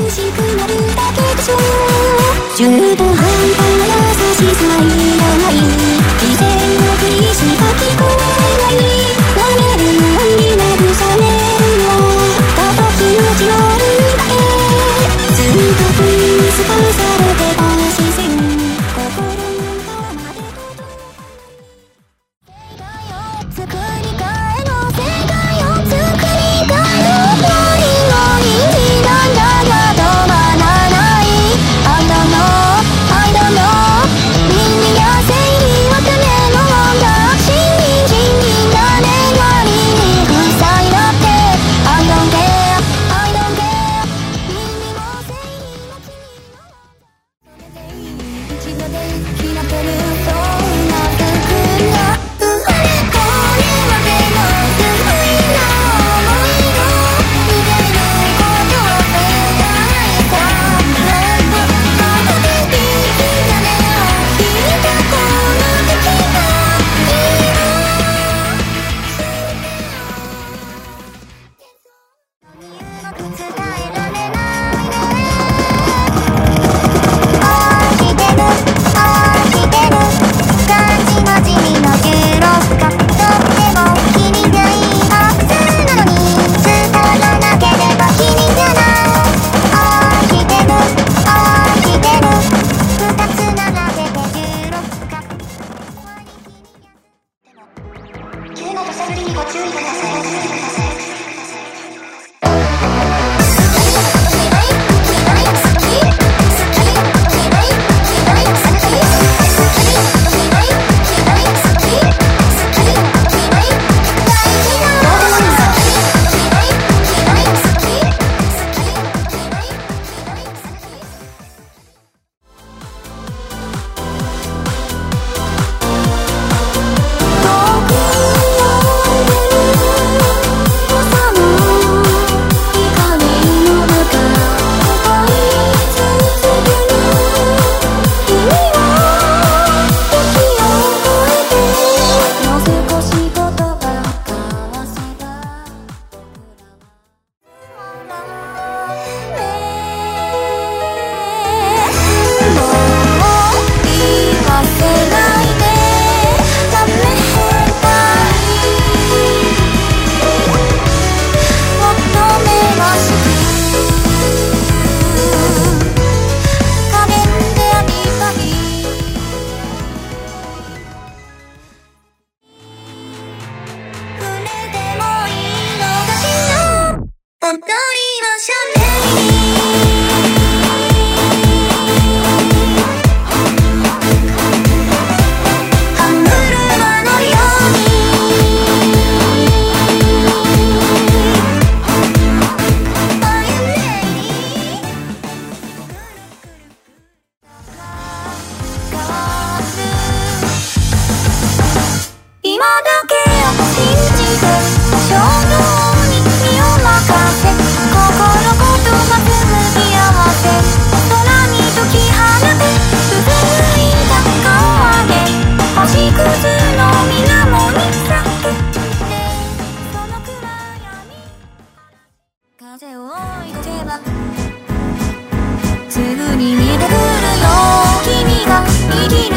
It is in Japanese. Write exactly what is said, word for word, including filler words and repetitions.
しくなるだけでしょ。中途半端な優しさはいらない。犠牲のふりしか聞こえない。舐めるように慰めるのただ気持ち悪いだけ。ずっと食いつかされてた視線、心の側まで届く。作り変えの世界を作り変える。ノリノリになんだが止まらない。 I don't know, I don't know。 耳や正義はためのもんだ。信任信任だね。何に塞いだって I don't care, I don't care。 耳も正義も君のそれでいい。一度で開けるそんな服が生まれこれまでの不意な想いが逃げることでないか。またでいいじゃねを引いたこの時が今うまく伝えられないね。ああしてるああしてる感じなじみのじゅうろっか。とっても君がいいはずなのに伝わらなければ君じゃない。ああしてるああしてる二つ並べてじゅうろっか。急な土砂降りにご注意ください。ご注意ください。踊りましょうね。歯車のように歩んで今だけを信じて衝動に身を任せ、心ことまつむき合わせ、空に解き放て、渦抜いた顔上げ、星屑の水面に咲くその暗闇、風を追いかけばすぐに見えてくるよ君が生き